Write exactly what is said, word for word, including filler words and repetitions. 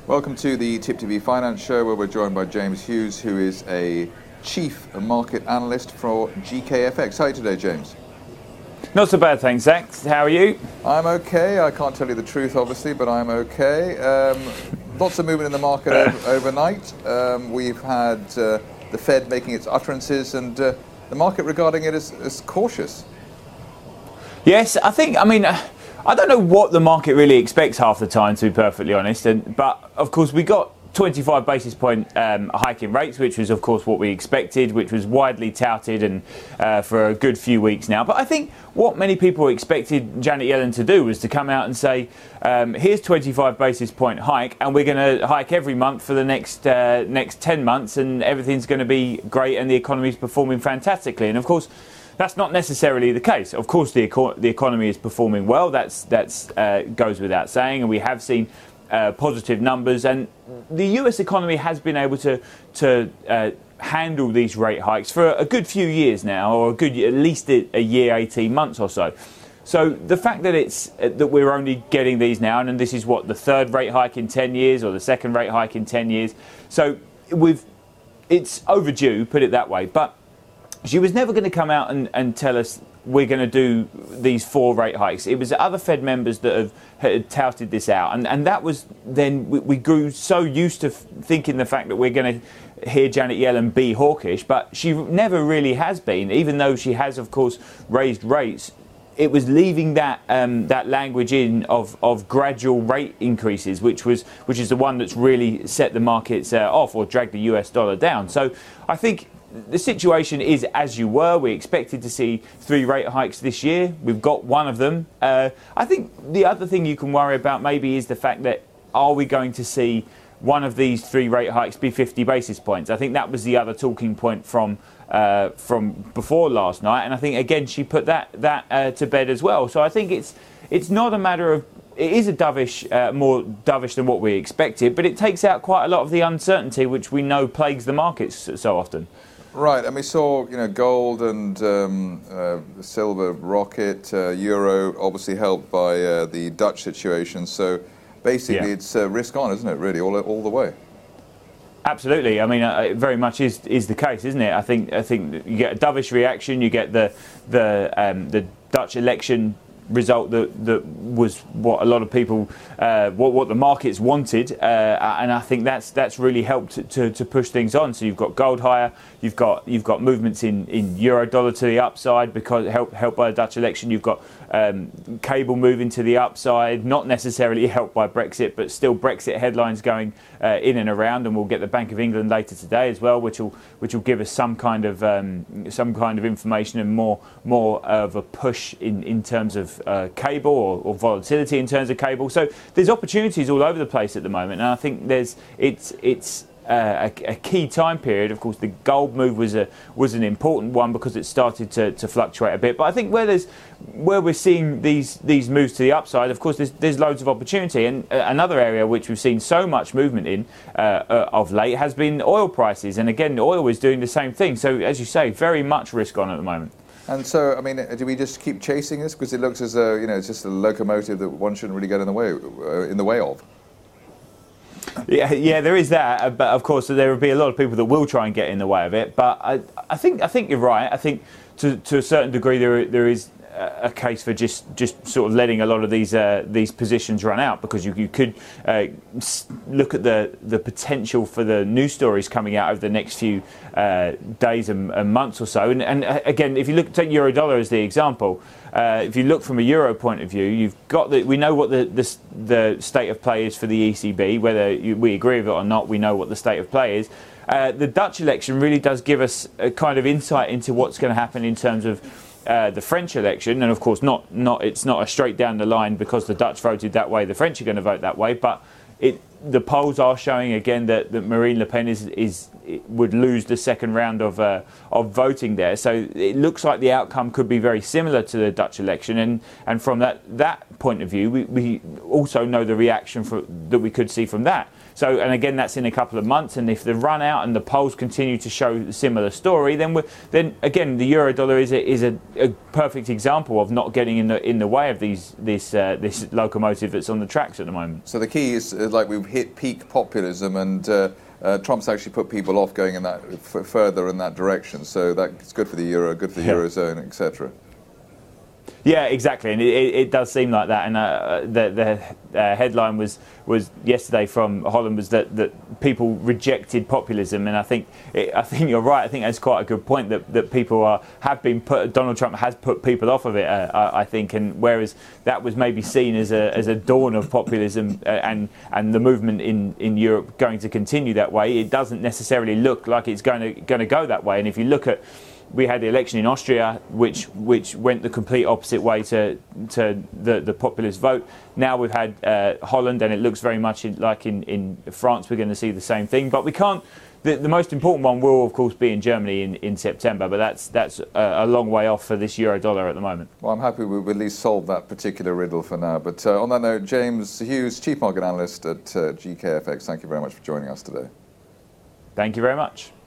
Welcome to the Tip T V Finance Show, where we're joined by James Hughes, who is a chief market analyst for G K F X. How are you today, James? Not so bad, thanks, Zach. How are you? I'm okay. I can't tell you the truth, obviously, but I'm okay. Um, lots of movement in the market over, overnight. Um, we've had uh, the Fed making its utterances, and uh, the market regarding it as, as cautious. Yes, I think, I mean, I don't know what the market really expects half the time, to be perfectly honest. And, but, of course, we got twenty-five basis point um, hike in rates, which was, of course, what we expected, which was widely touted and uh, for a good few weeks now. But I think what many people expected Janet Yellen to do was to come out and say, um, here's twenty-five basis point hike, and we're going to hike every month for the next uh, next ten months, and everything's going to be great, and the economy's performing fantastically. And, of course, that's not necessarily the case. Of course, the, eco- the economy is performing well. That's that's uh, goes without saying, and we have seen uh, positive numbers. And the U S economy has been able to to uh, handle these rate hikes for a good few years now, or a good at least a year, eighteen months or so. So the fact that it's uh, that we're only getting these now, and this is what the third rate hike in ten years, or the second rate hike in ten years. So we've it's overdue, put it that way, but she was never going to come out and, and tell us we're going to do these four rate hikes. It was other Fed members that have, had touted this out. And, and that was then we, we grew so used to f- thinking the fact that we're going to hear Janet Yellen be hawkish. But she never really has been, even though she has, of course, raised rates. It was leaving that um, that language in of, of gradual rate increases, which was which is the one that's really set the markets uh, off or dragged the U S dollar down. So I think the situation is as you were. We expected to see three rate hikes this year. We've got one of them. Uh, I think the other thing you can worry about maybe is the fact that are we going to see one of these three rate hikes be fifty basis points? I think that was the other talking point from uh, from before last night. And I think, again, she put that, that uh, to bed as well. So I think it's it's not a matter of it is a dovish, uh, more dovish than what we expected, but it takes out quite a lot of the uncertainty which we know plagues the markets so often. Right, and we saw, you know, gold and um, uh, silver rocket, uh, euro, obviously helped by uh, the Dutch situation. So basically, yeah. it's uh, risk on, isn't it? Really, all all the way. Absolutely. I mean, uh, it very much is is the case, isn't it? I think I think you get a dovish reaction. You get the the um, the Dutch election result that that was what a lot of people uh, what what the markets wanted, uh, and I think that's that's really helped to, to push things on. So you've got gold higher, you've got you've got movements in, in euro dollar to the upside because helped helped by the Dutch election. You've got um, cable moving to the upside, not necessarily helped by Brexit, but still Brexit headlines going uh, in and around. And we'll get the Bank of England later today as well, which will which will give us some kind of um, some kind of information and more more of a push in in terms of Uh, cable or, or volatility in terms of cable. So there's opportunities all over the place at the moment, and I think there's it's it's uh, a, a key time period. Of course, the gold move was a was an important one because it started to, to fluctuate a bit. But I think where there's where we're seeing these these moves to the upside, of course, there's there's loads of opportunity. And uh, another area which we've seen so much movement in uh, uh, of late has been oil prices. And again, oil is doing the same thing. So as you say, very much risk on at the moment. And so, I mean, do we just keep chasing this because it looks as though, you know, it's just a locomotive that one shouldn't really get in the way uh, in the way of? Yeah, yeah, there is that. But of course, there will be a lot of people that will try and get in the way of it. But I, I think, I think you're right. I think to to a certain degree, there there is a case for just, just sort of letting a lot of these uh, these positions run out, because you you could uh, look at the the potential for the news stories coming out over the next few uh, days and, and months or so. And, and again, if you look take euro dollar as the example, uh, if you look from a euro point of view, you've got the we know what the the, the state of play is for the E C B, whether you, we agree with it or not. We know what the state of play is. Uh, the Dutch election really does give us a kind of insight into what's going to happen in terms of Uh, the French election, and of course not, not it's not a straight down the line because the Dutch voted that way, the French are going to vote that way, but it the polls are showing again that, that Marine Le Pen is is would lose the second round of uh, of voting there. So it looks like the outcome could be very similar to the Dutch election, and, and from that that point of view, we, we also know the reaction for, that we could see from that. So, and again, that's in a couple of months. And if the run out and the polls continue to show a similar story, then we're, then again, the euro dollar is a, is a, a perfect example of not getting in the in the way of these this uh, this locomotive that's on the tracks at the moment. So the key is uh, like we've hit peak populism, and uh, uh, Trump's actually put people off going in that f- further in that direction. So that's good for the euro, good for the yeah. eurozone, et cetera. Yeah, exactly, and it, it, it does seem like that. And uh, the, the uh, headline was was yesterday from Holland was that, that people rejected populism, and I think it, I think you're right. I think that's quite a good point that, that people are have been put. Donald Trump has put people off of it. Uh, I, I think, and whereas that was maybe seen as a as a dawn of populism uh, and and the movement in, in Europe going to continue that way, it doesn't necessarily look like it's going to going to go that way. And if you look at we had the election in Austria, which which went the complete opposite way to to the, the populist vote. Now we've had uh, Holland, and it looks very much in, like in, in France we're going to see the same thing. But we can't. The, the most important one will, of course, be in Germany in, in September. But that's that's a, a long way off for this euro dollar at the moment. Well, I'm happy we've at least solved that particular riddle for now. But uh, on that note, James Hughes, Chief Market Analyst at uh, G K F X, thank you very much for joining us today. Thank you very much.